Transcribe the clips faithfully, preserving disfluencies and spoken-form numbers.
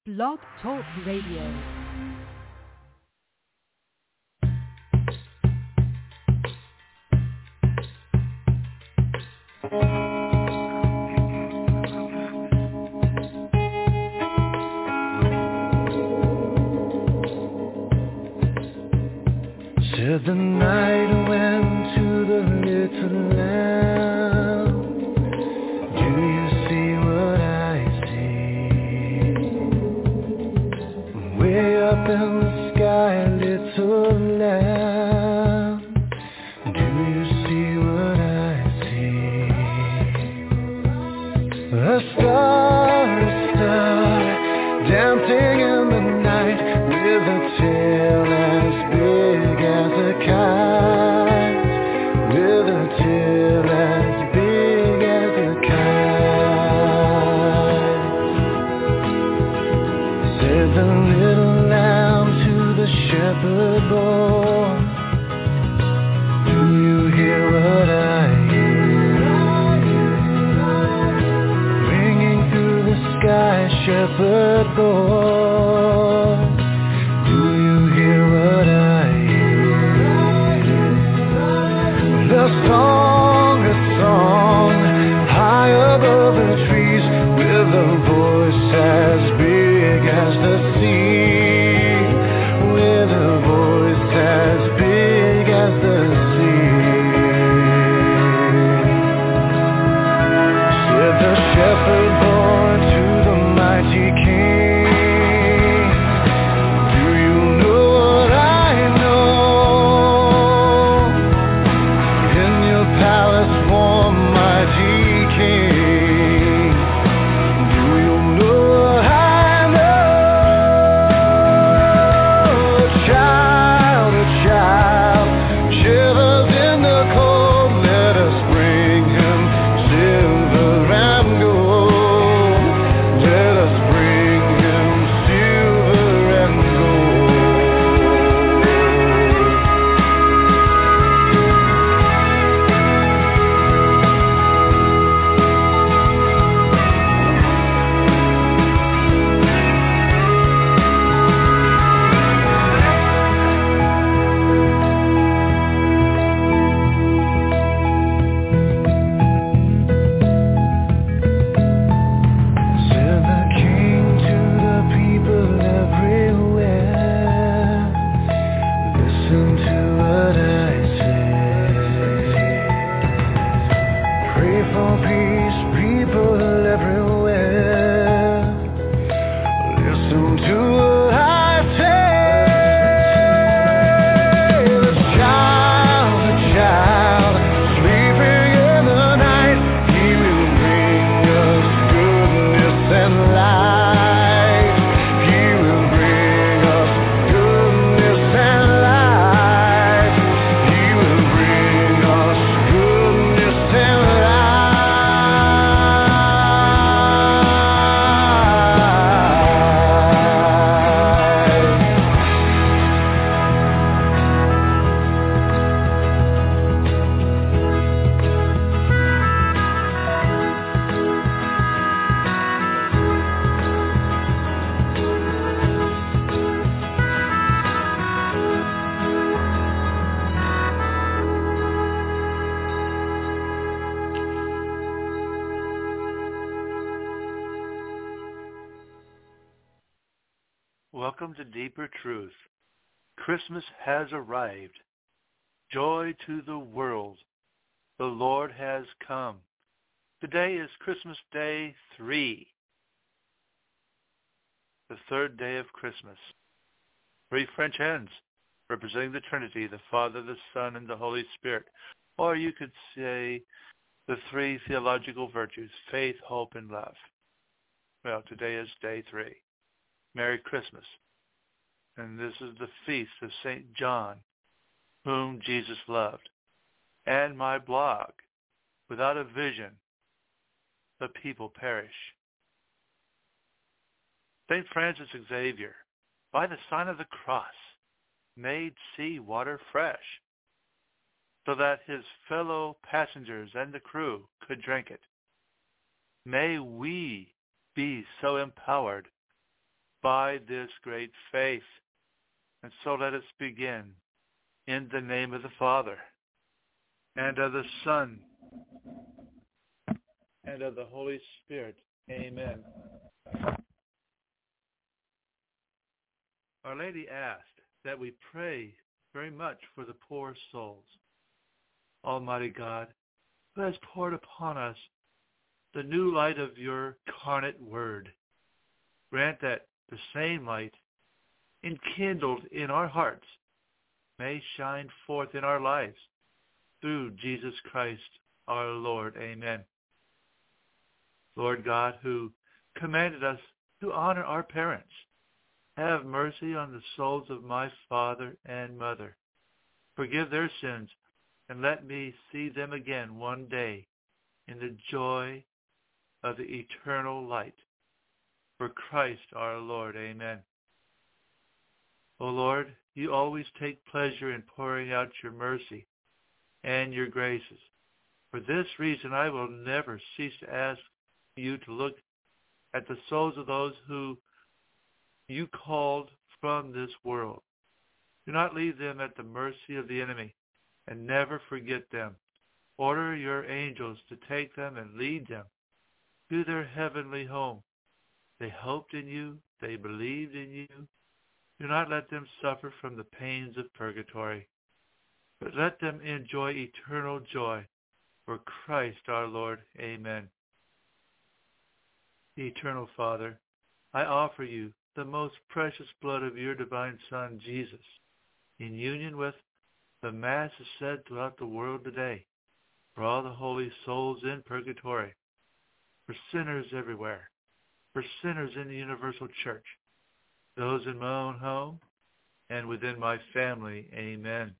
Blog Talk Radio. Said the night went to the little lamb. Do you see what I see? Way up in the sky, little lamb. Do you see what I see? A star, a star, dancing in the night with a tail as big as a kite, with a tail as big as a kite. Said the little lamb to the shepherd boy, do you hear what I hear? Ringing through the sky, shepherd boy, do you hear what I hear? A song, a song, high above the trees, with a voice as big as the sea, with a voice as big as the sea. Said the shepherd boy to the mighty king, do you know what I know? In your palace, warm mighty king, do you know what I know? A child, a child, shivers in the cold, let us bring him silver and gold, let us bring him silver and gold. Said the king to the people everywhere, listen to what I say. Pray for peace, people everywhere, listen to what I say. The child, the child, sleeping in the night, he will bring us goodness and light. He will bring us goodness and light. He will bring us goodness and Welcome to Deeper Truth. Christmas has arrived. Joy to the world. The Lord has come. Today is Christmas Day three. The third day of Christmas. Three French hens representing the Trinity, the Father, the Son, and the Holy Spirit. Or you could say the three theological virtues, faith, hope, and love. Well, today is day three. Merry Christmas. And this is the feast of Saint John, whom Jesus loved. And my blog, without a vision, the people perish. Saint Francis Xavier, by the sign of the cross, made sea water fresh, so that his fellow passengers and the crew could drink it. May we be so empowered by this great faith. And so let us begin in the name of the Father, and of the Son, and of the Holy Spirit. Amen. Our Lady asked that we pray very much for the poor souls. Almighty God, who has poured upon us the new light of your incarnate word, grant that the same light, enkindled in our hearts, may shine forth in our lives through Jesus Christ our Lord. Amen. Lord God, who commanded us to honor our parents, have mercy on the souls of my father and mother. Forgive their sins, and let me see them again one day in the joy of the eternal light. For Christ our Lord. Amen. O Lord, you always take pleasure in pouring out your mercy and your graces. For this reason, I will never cease to ask you to look at the souls of those who you called from this world. Do not leave them at the mercy of the enemy, and never forget them. Order your angels to take them and lead them to their heavenly home. They hoped in you. They believed in you. Do not let them suffer from the pains of purgatory, but let them enjoy eternal joy for Christ our Lord. Amen. Eternal Father, I offer you the most precious blood of your divine Son, Jesus, in union with the Mass said throughout the world today, for all the holy souls in purgatory, for sinners everywhere, for sinners in the universal church, those in my own home and within my family. Amen.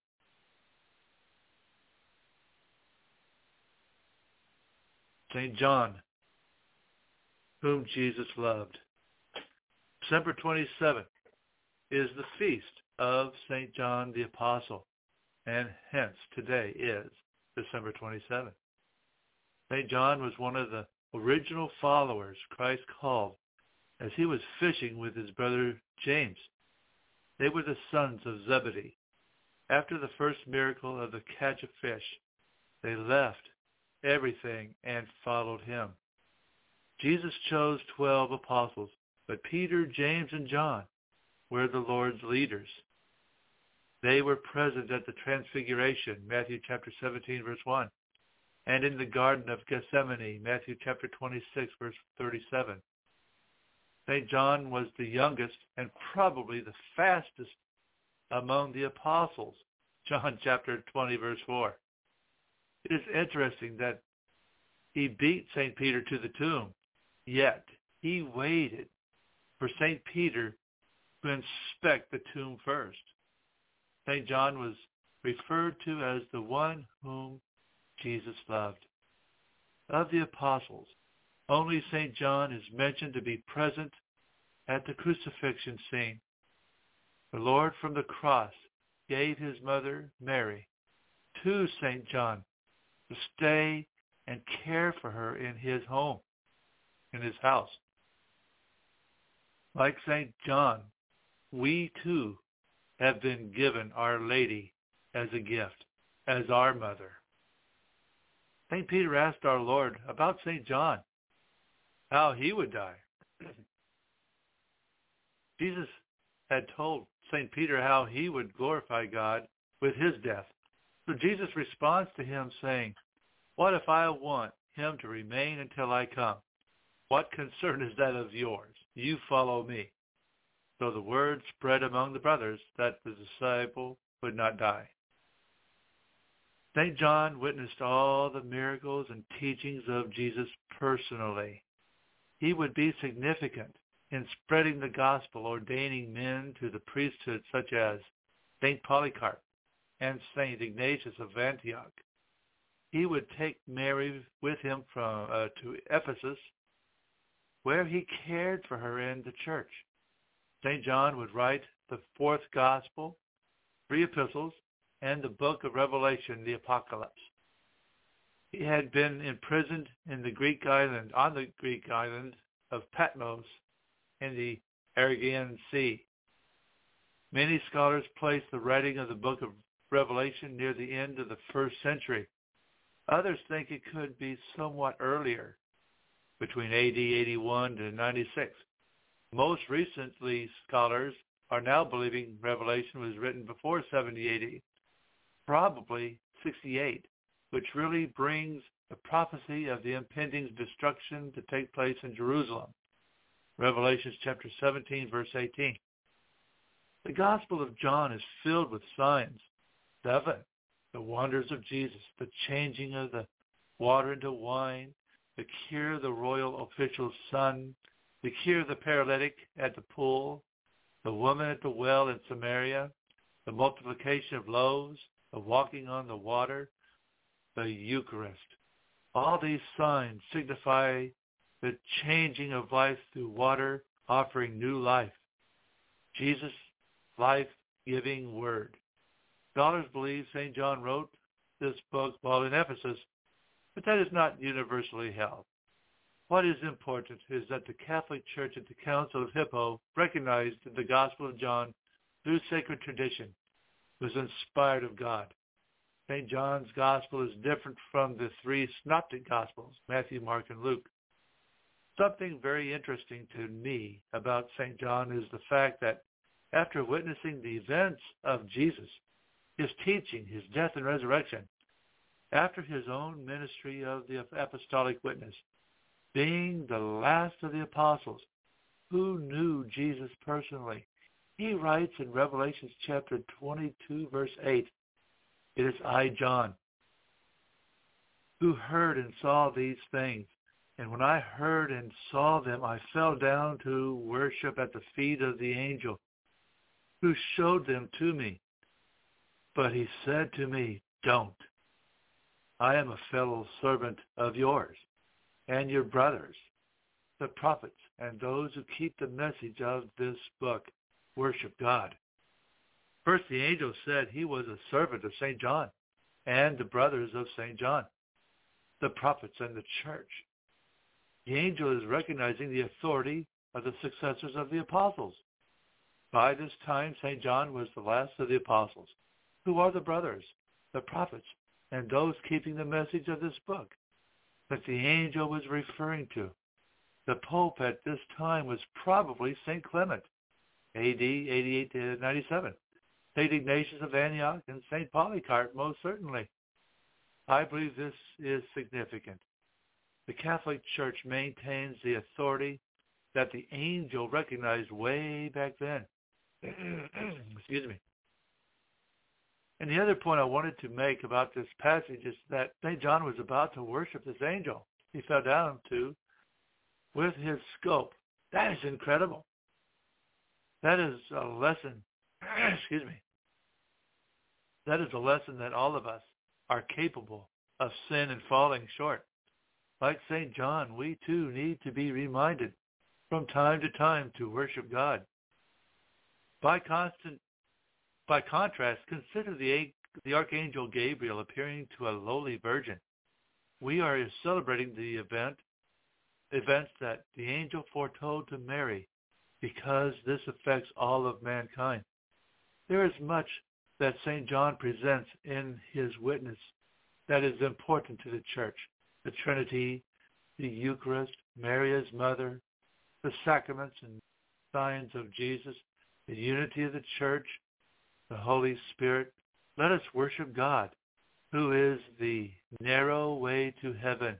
Saint John, whom Jesus loved. December twenty-seventh is the feast of Saint John the Apostle, and hence today is December twenty-seventh. Saint John was one of the original followers Christ called as he was fishing with his brother James. They were the sons of Zebedee. After the first miracle of the catch of fish, they left everything and followed him. Jesus chose twelve apostles, but Peter, James, and John were the Lord's leaders. They were present at the Transfiguration, Matthew chapter seventeen, verse one, and in the Garden of Gethsemane, Matthew chapter twenty-six, verse thirty-seven. Saint John was the youngest and probably the fastest among the apostles, John chapter twenty, verse four. It is interesting that he beat Saint Peter to the tomb, yet he waited for Saint Peter to inspect the tomb first. Saint John was referred to as the one whom Jesus loved. Of the apostles, only Saint John is mentioned to be present at the crucifixion scene. The Lord from the cross gave his mother, Mary, to Saint John to stay and care for her in his home, in his house. Like Saint John, we too have been given Our Lady as a gift, as our mother. Saint Peter asked our Lord about Saint John, how he would die. Jesus had told Saint Peter how he would glorify God with his death. So Jesus responds to him saying, what if I want him to remain until I come? What concern is that of yours? You follow me. So the word spread among the brothers that the disciple would not die. Saint John witnessed all the miracles and teachings of Jesus personally. He would be significant in spreading the gospel, ordaining men to the priesthood such as Saint Polycarp and Saint Ignatius of Antioch. He would take Mary with him from uh, to Ephesus, where he cared for her in the church. Saint John would write the fourth gospel, three epistles, and the book of Revelation, the Apocalypse. He had been imprisoned in the Greek island, on the Greek island of Patmos in the Arian C. Many scholars place the writing of the book of Revelation near the end of the first century. Others think it could be somewhat earlier, between A D eighty-one to ninety-six. Most recently, scholars are now believing Revelation was written before seventy A D, probably sixty-eight, which really brings the prophecy of the impending destruction to take place in Jerusalem. Revelation chapter seventeen, verse eighteen. The Gospel of John is filled with signs. Seven, the wonders of Jesus, the changing of the water into wine, the cure of the royal official's son, the cure of the paralytic at the pool, the woman at the well in Samaria, the multiplication of loaves, the walking on the water, the Eucharist. All these signs signify the changing of life through water, offering new life. Jesus' life-giving word. Scholars believe Saint John wrote this book while in Ephesus, but that is not universally held. What is important is that the Catholic Church at the Council of Hippo recognized that the Gospel of John, through sacred tradition, was inspired of God. Saint John's Gospel is different from the three synoptic Gospels, Matthew, Mark, and Luke. Something very interesting to me about Saint John is the fact that after witnessing the events of Jesus, his teaching, his death and resurrection, after his own ministry of the apostolic witness, being the last of the apostles who knew Jesus personally, he writes in Revelation chapter twenty-two, verse eight, "It is I, John, who heard and saw these things. And when I heard and saw them, I fell down to worship at the feet of the angel who showed them to me. But he said to me, 'Don't. I am a fellow servant of yours and your brothers, the prophets, and those who keep the message of this book. Worship God.' First, the angel said he was a servant of Saint John and the brothers of Saint John, the prophets and the church. The angel is recognizing the authority of the successors of the apostles. By this time, Saint John was the last of the apostles, who are the brothers, the prophets, and those keeping the message of this book that the angel was referring to. The Pope at this time was probably Saint Clement, A D eighty-eight to ninety-seven, Saint Ignatius of Antioch, and Saint Polycarp, most certainly. I believe this is significant. The Catholic Church maintains the authority that the angel recognized way back then. Excuse me. And the other point I wanted to make about this passage is that Saint John was about to worship this angel he fell down to with his scope. That is incredible. That is a lesson. Excuse me. That is a lesson that all of us are capable of sin and falling short. Like Saint John, we too need to be reminded from time to time to worship God. By constant, by contrast, consider the, the Archangel Gabriel appearing to a lowly virgin. We are celebrating the event, events that the angel foretold to Mary, because this affects all of mankind. There is much that Saint John presents in his witness that is important to the Church: the Trinity, the Eucharist, Mary as Mother, the sacraments and signs of Jesus, the unity of the Church, the Holy Spirit. Let us worship God, who is the narrow way to heaven.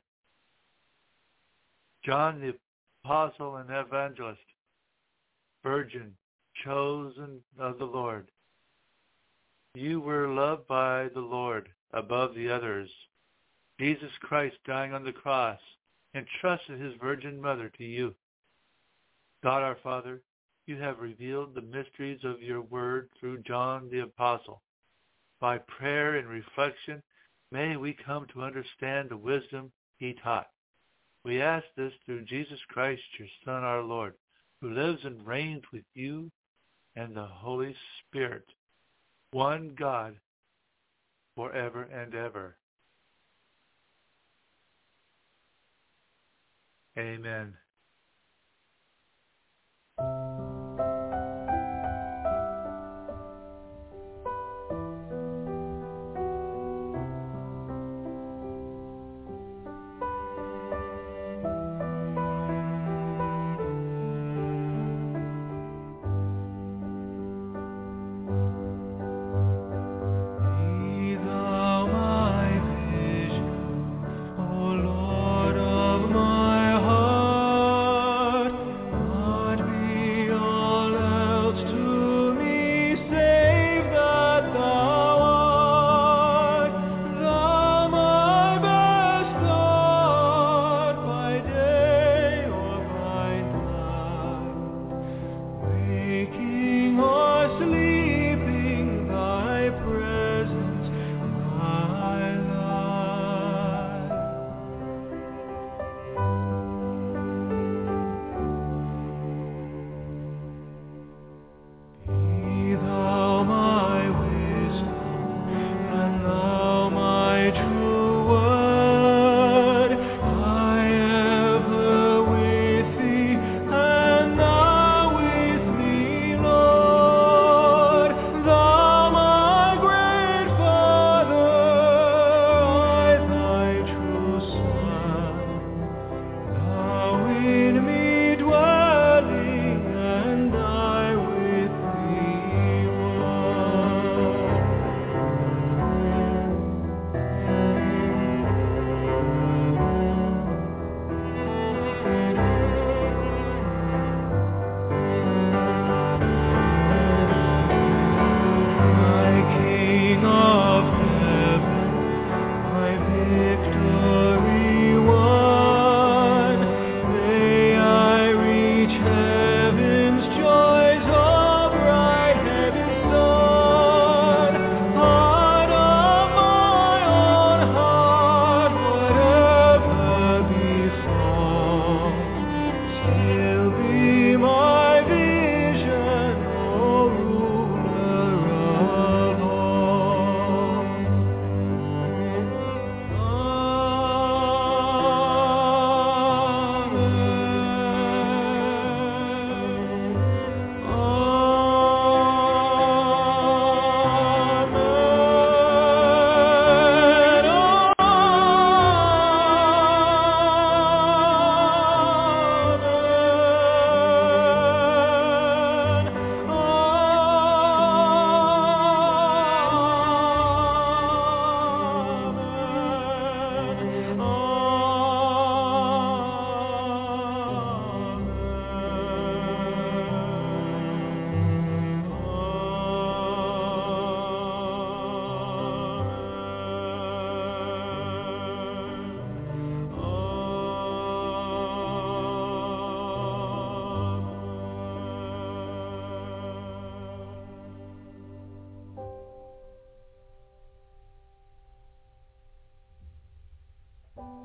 John the Apostle and Evangelist, virgin, chosen of the Lord. You were loved by the Lord above the others. Jesus Christ, dying on the cross, entrusted his Virgin Mother to you. God our Father, you have revealed the mysteries of your word through John the Apostle. By prayer and reflection, may we come to understand the wisdom he taught. We ask this through Jesus Christ, your Son, our Lord, who lives and reigns with you and the Holy Spirit, one God, forever and ever. Amen.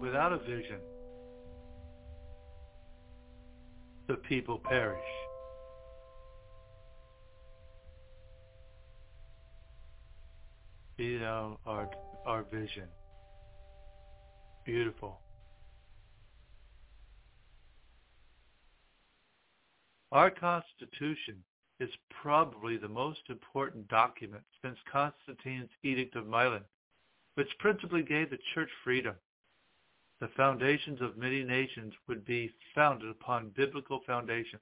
Without a vision, the people perish. You know, our, our vision. Beautiful. Our Constitution is probably the most important document since Constantine's Edict of Milan, which principally gave the church freedom. The foundations of many nations would be founded upon biblical foundations.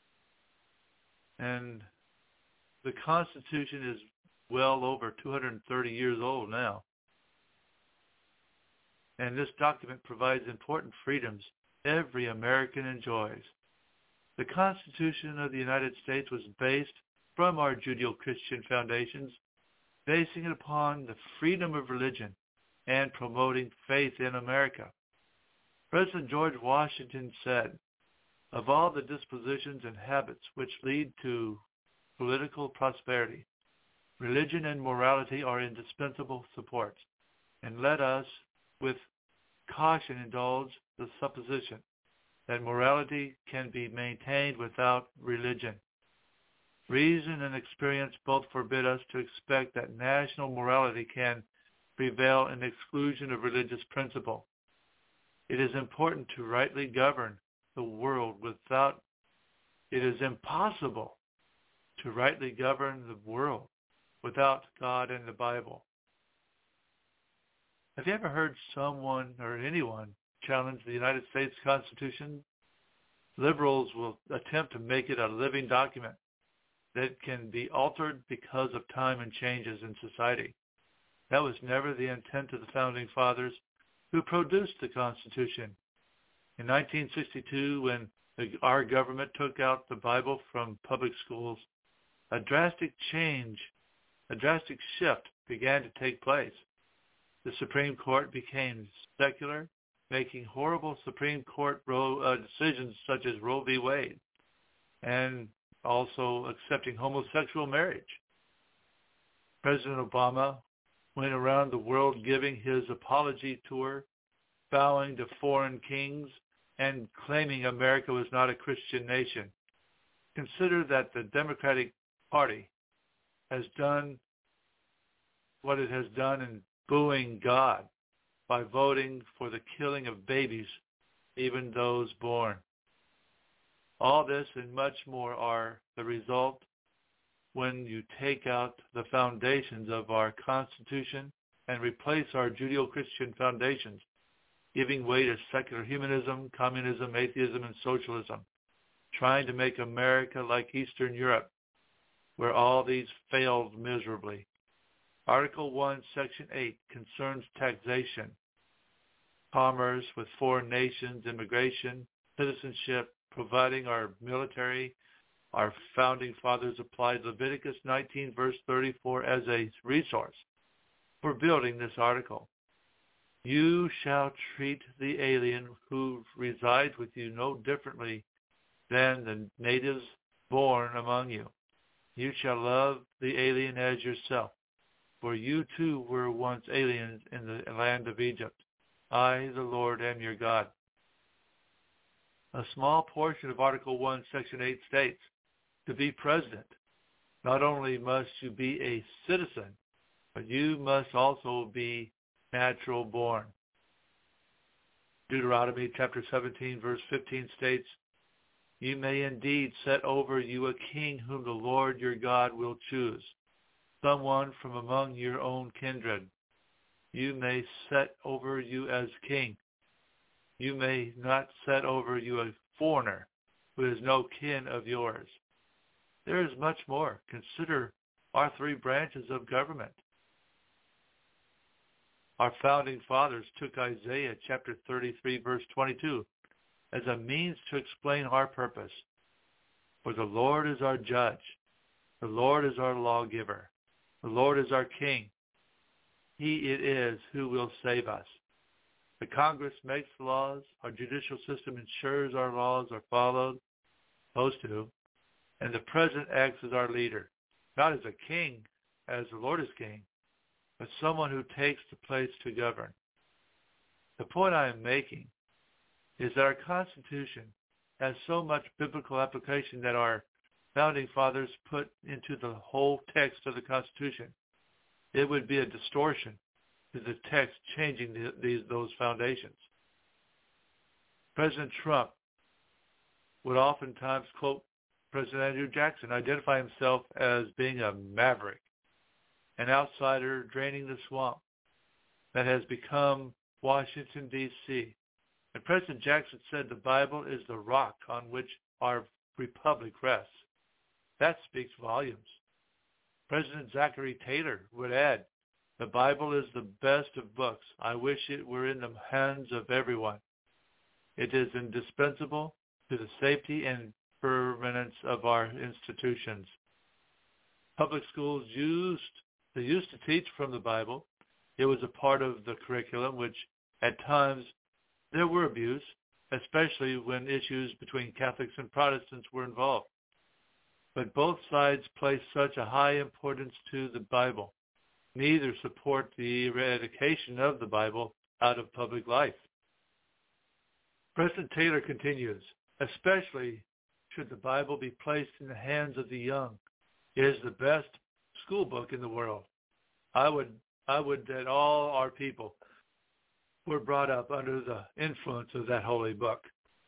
And the Constitution is well over two hundred thirty years old now. And this document provides important freedoms every American enjoys. The Constitution of the United States was based from our Judeo-Christian foundations, basing it upon the freedom of religion and promoting faith in America. President George Washington said, "Of all the dispositions and habits which lead to political prosperity, religion and morality are indispensable supports, and let us with caution indulge the supposition that morality can be maintained without religion. Reason and experience both forbid us to expect that national morality can prevail in exclusion of religious principle. It is important to rightly govern the world without, it is impossible to rightly govern the world without God and the Bible." Have you ever heard someone or anyone challenge the United States Constitution? Liberals will attempt to make it a living document that can be altered because of time and changes in society. That was never the intent of the Founding Fathers who produced the Constitution. In nineteen sixty-two, when the, our government took out the Bible from public schools, a drastic change, a drastic shift began to take place. The Supreme Court became secular, making horrible Supreme Court Roe, uh, decisions such as Roe v. Wade, and also accepting homosexual marriage. President Obama went around the world giving his apology tour, bowing to foreign kings, and claiming America was not a Christian nation. Consider that the Democratic Party has done what it has done in booing God by voting for the killing of babies, even those born. All this and much more are the result when you take out the foundations of our Constitution and replace our Judeo-Christian foundations, giving way to secular humanism, communism, atheism, and socialism, trying to make America like Eastern Europe, where all these failed miserably. Article one, Section eight concerns taxation, commerce with foreign nations, immigration, citizenship, providing our military. Our founding fathers applied Leviticus nineteen, verse thirty-four as a resource for building this article. You shall treat the alien who resides with you no differently than the natives born among you. You shall love the alien as yourself, for you too were once aliens in the land of Egypt. I, the Lord, am your God. A small portion of Article one, Section eight states, to be president, not only must you be a citizen, but you must also be natural born. Deuteronomy chapter seventeen, verse fifteen states, you may indeed set over you a king whom the Lord your God will choose, someone from among your own kindred. You may set over you as king. You may not set over you a foreigner who is no kin of yours. There is much more. Consider our three branches of government. Our founding fathers took Isaiah chapter thirty-three, verse twenty-two, as a means to explain our purpose. For the Lord is our judge. The Lord is our lawgiver. The Lord is our king. He it is who will save us. The Congress makes laws. Our judicial system ensures our laws are followed, supposed to, and the president acts as our leader, not as a king, as the Lord is king, but someone who takes the place to govern. The point I am making is that our Constitution has so much biblical application that our founding fathers put into the whole text of the Constitution. It would be a distortion to the text changing the, these, those foundations. President Trump would oftentimes quote President Andrew Jackson, identify himself as being a maverick, an outsider draining the swamp that has become Washington, D C And President Jackson said the Bible is the rock on which our republic rests. That speaks volumes. President Zachary Taylor would add, the Bible is the best of books. I wish it were in the hands of everyone. It is indispensable to the safety and permanence of our institutions. Public schools used, they used to teach from the Bible. It was a part of the curriculum, which at times there were abuse, especially when issues between Catholics and Protestants were involved. But both sides place such a high importance to the Bible. Neither support the eradication of the Bible out of public life. President Taylor continues, especially should the Bible be placed in the hands of the young. It is the best school book in the world. I would, I would that all our people were brought up under the influence of that holy book.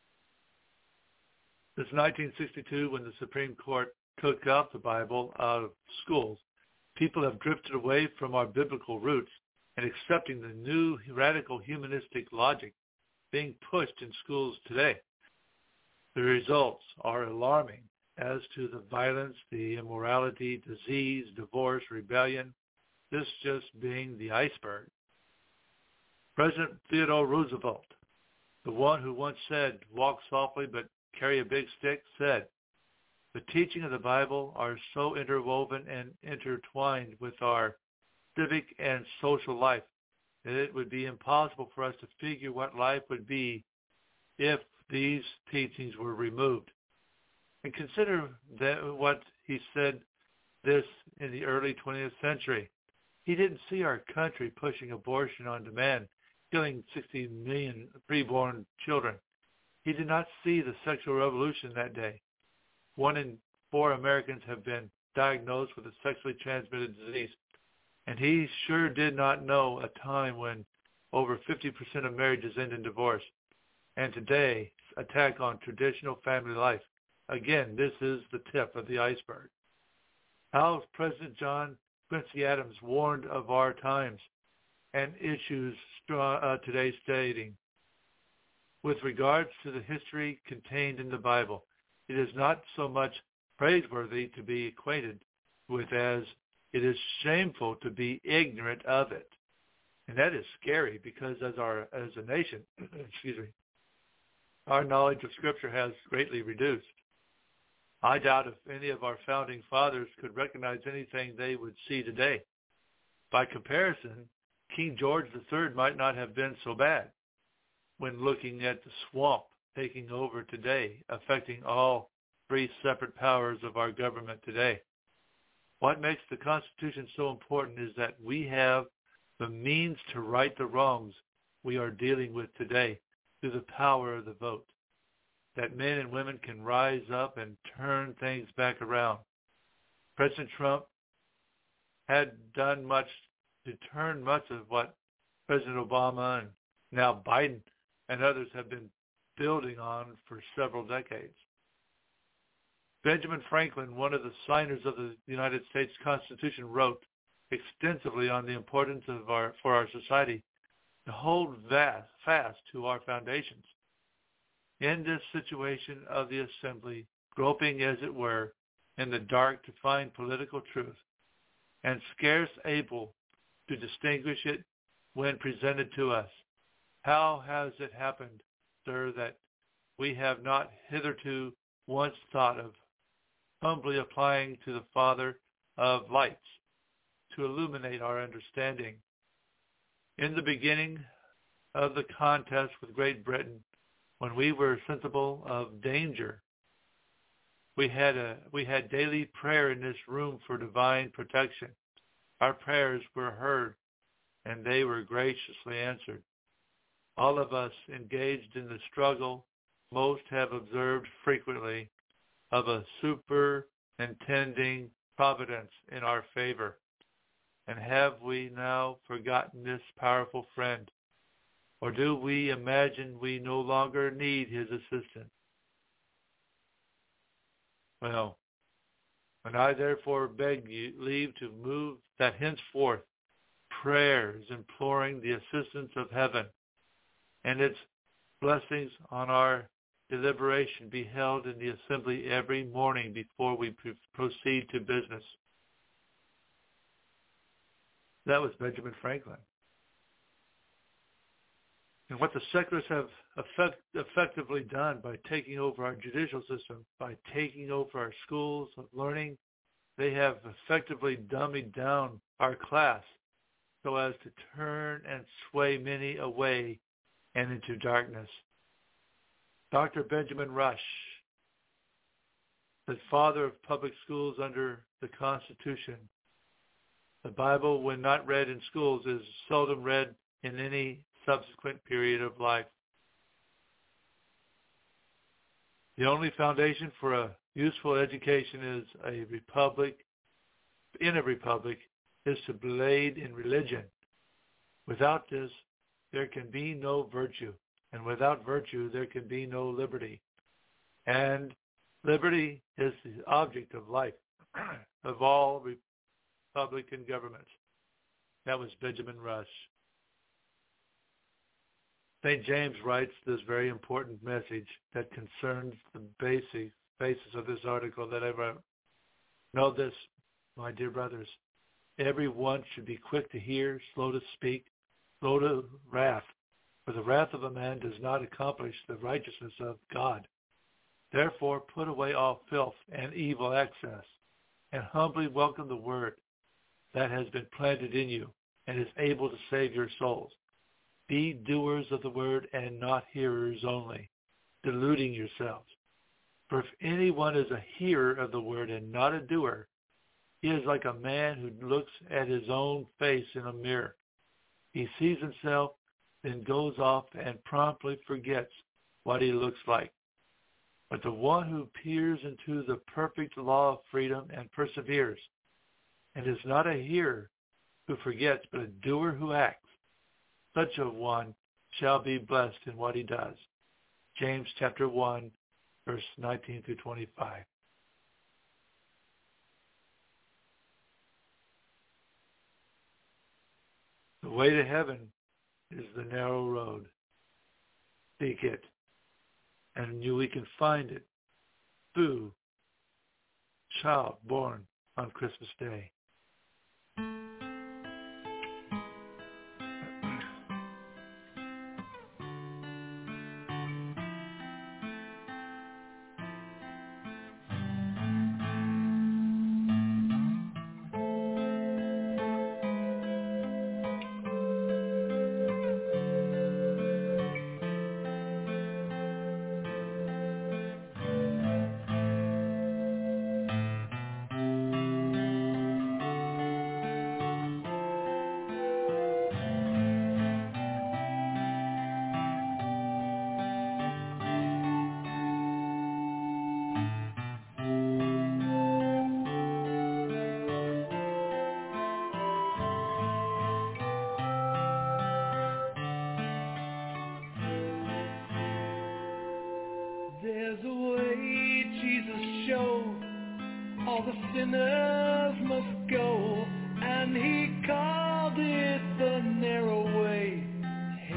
Since nineteen sixty-two, when the Supreme Court took out the Bible out of schools, people have drifted away from our biblical roots and accepting the new radical humanistic logic being pushed in schools today. The results are alarming as to the violence, the immorality, disease, divorce, rebellion, this just being the iceberg. President Theodore Roosevelt, the one who once said, walk softly but carry a big stick, said, the teaching of the Bible are so interwoven and intertwined with our civic and social life that it would be impossible for us to figure what life would be if these teachings were removed. And consider that what he said this in the early twentieth century. He didn't see our country pushing abortion on demand, killing sixty million preborn children. He did not see the sexual revolution that day. One in four Americans have been diagnosed with a sexually transmitted disease. And he sure did not know a time when over fifty percent of marriages end in divorce. And today, attack on traditional family life. Again, this is the tip of the iceberg. How President John Quincy Adams warned of our times and issues uh, today stating, with regards to the history contained in the Bible, it is not so much praiseworthy to be acquainted with as it is shameful to be ignorant of it. And that is scary because as our as a nation, excuse me, our knowledge of Scripture has greatly reduced. I doubt if any of our founding fathers could recognize anything they would see today. By comparison, King George the Third might not have been so bad when looking at the swamp taking over today, affecting all three separate powers of our government today. What makes the Constitution so important is that we have the means to right the wrongs we are dealing with today through the power of the vote, that men and women can rise up and turn things back around. President Trump had done much to turn much of what President Obama and now Biden and others have been building on for several decades. Benjamin Franklin, one of the signers of the United States Constitution, wrote extensively on the importance of our for our society to hold vast, fast to our foundations. In this situation of the assembly, groping as it were in the dark to find political truth, and scarce able to distinguish it when presented to us, how has it happened, sir, that we have not hitherto once thought of humbly applying to the Father of lights to illuminate our understanding? In the beginning of the contest with Great Britain, when we were sensible of danger, we had a we had daily prayer in this room for divine protection. Our prayers were heard, and they were graciously answered. all of us engaged in the struggle most have observed frequently of a superintending providence in our favor. And have we now forgotten this powerful friend? Or do we imagine we no longer need his assistance? Well, and I therefore beg you leave to move that henceforth prayers imploring the assistance of heaven and its blessings on our deliberation be held in the assembly every morning before we pr- proceed to business. That was Benjamin Franklin. And what the secularists have effect, effectively done by taking over our judicial system, by taking over our schools of learning, they have effectively dummied down our class so as to turn and sway many away and into darkness. Doctor Benjamin Rush, the father of public schools under the Constitution, the Bible, when not read in schools, is seldom read in any subsequent period of life. The only foundation for a useful education is a republic, in a republic, is to believe in religion. Without this, there can be no virtue, and without virtue, there can be no liberty. And liberty is the object of life of all Republican governments. That was Benjamin Rush. Saint James writes this very important message that concerns the basic basis of this article that I wrote. Know this, my dear brothers. Everyone should be quick to hear, slow to speak, slow to wrath. For the wrath of a man does not accomplish the righteousness of God. Therefore, put away all filth and evil excess, and humbly welcome the word that has been planted in you and is able to save your souls. Be doers of the word and not hearers only, deluding yourselves. For if anyone is a hearer of the word and not a doer, he is like a man who looks at his own face in a mirror. He sees himself, then goes off and promptly forgets what he looks like. But the one who peers into the perfect law of freedom and perseveres, and is not a hearer who forgets, but a doer who acts, such a one shall be blessed in what he does. James chapter one, verse nineteen through twenty-five. The way to heaven is the narrow road. Seek it, and you we can find it through child born on Christmas Day. There's a way Jesus showed, all the sinners must go, and he called it the narrow way to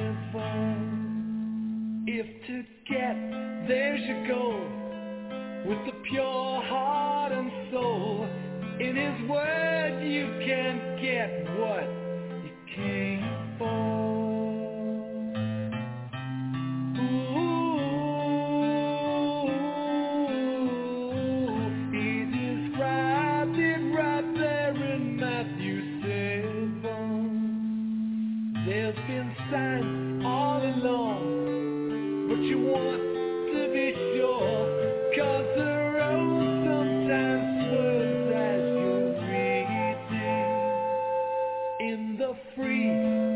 heaven. If to get there you go, with a pure heart and soul, in his word you can get what you came for. Signs all along, but you want to be sure, 'cause the road sometimes swerves as you read it. In the free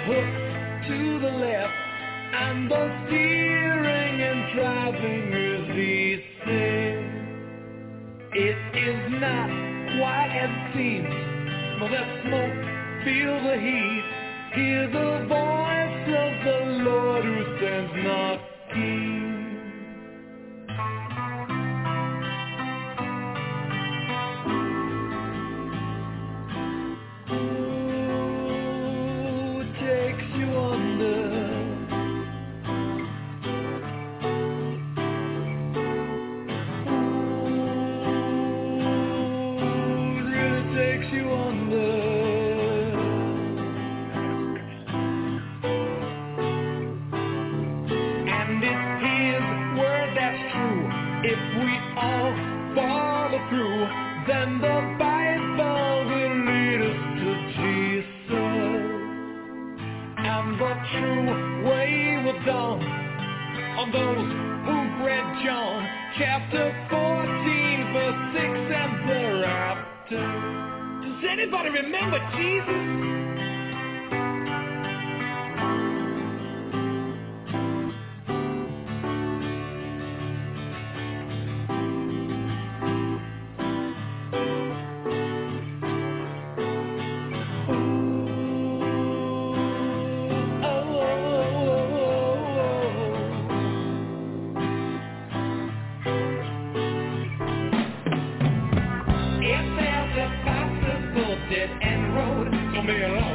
hook to the left, and the steering and driving is easy. It is not quite as it seems. Smell that smoke, feel the heat. Hear the voice of the Lord who stands knocking. Ooh, it takes you under. If we all follow through, then the Bible will lead us to Jesus. And the true way will dawn on those who've read John chapter fourteen, verse six and thereafter. Does anybody remember Jesus? Dead end road, so may a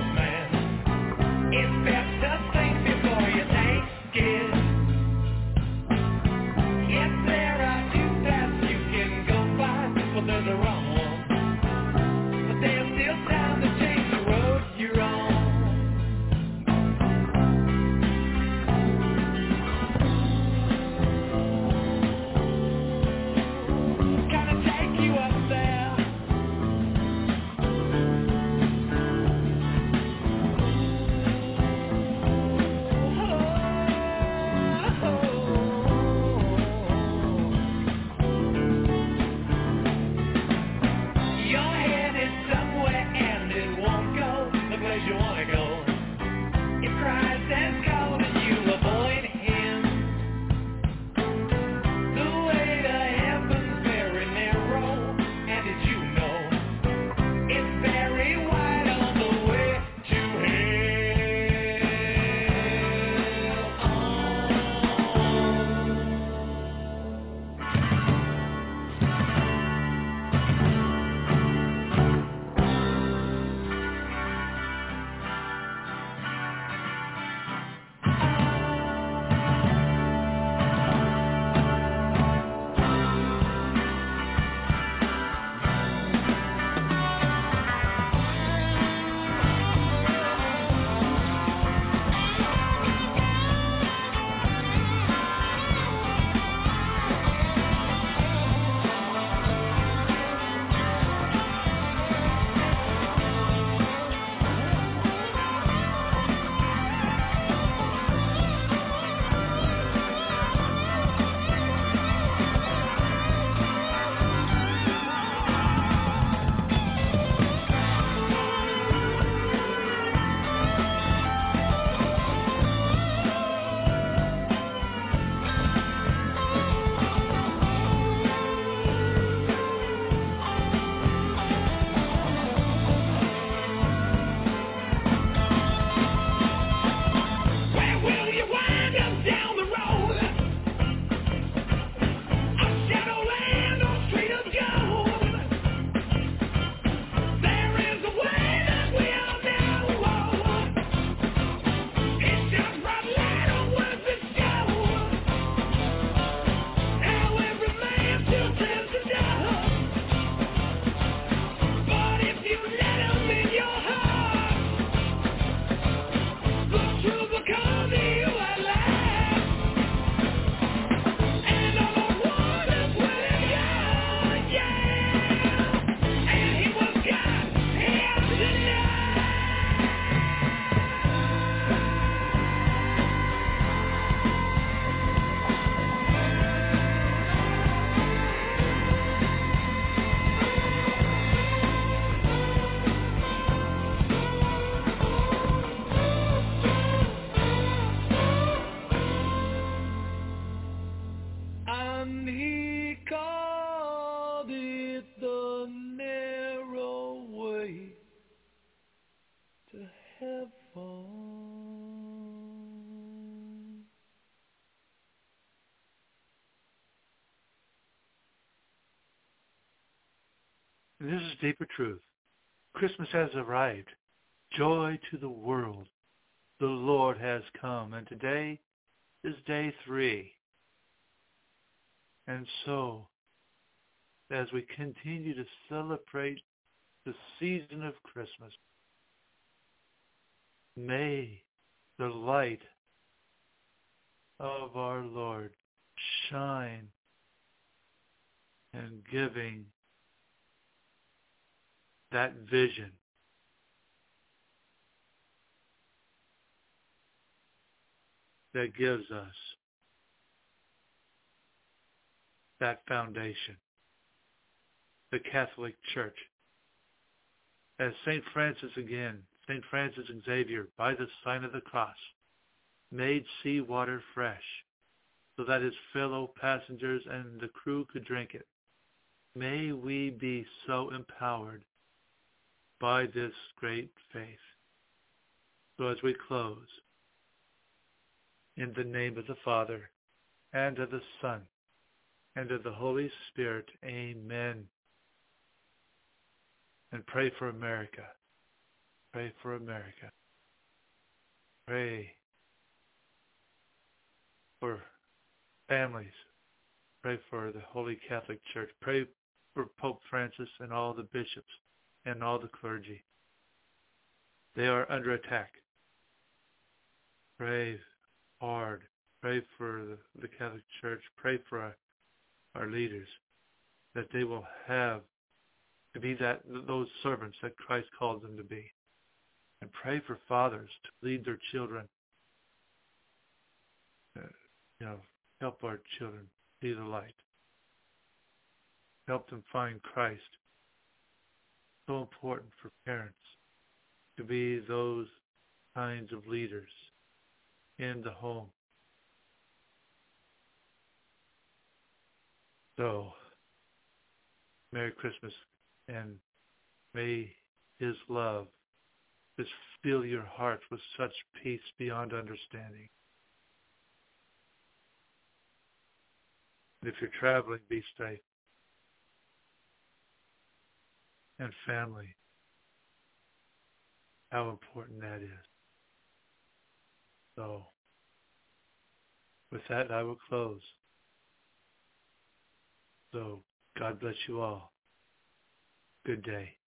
And this is deeper truth. Christmas has arrived. Joy to the world. The Lord has come. And today is day three. And so, as we continue to celebrate the season of Christmas, may the light of our Lord shine and giving that vision that gives us that foundation, the Catholic Church. As Saint Francis again, Saint Francis Xavier, by the sign of the cross, made seawater fresh so that his fellow passengers and the crew could drink it. May we be so empowered by this great faith. So as we close, in the name of the Father, and of the Son, and of the Holy Spirit, amen. And pray for America. Pray for America. Pray for families. Pray for the Holy Catholic Church. Pray for Pope Francis and all the bishops and all the clergy. They are under attack. Pray hard. Pray for the, the Catholic Church. Pray for our, our leaders, that they will have to be that those servants that Christ called them to be. And pray for fathers to lead their children. Uh, you know, help our children see the light. Help them find Christ. So important for parents to be those kinds of leaders in the home. So, Merry Christmas, and may His love just fill your heart with such peace beyond understanding. And if you're traveling, be safe. And family, how important that is. So, with that, I will close. So, God bless you all. Good day.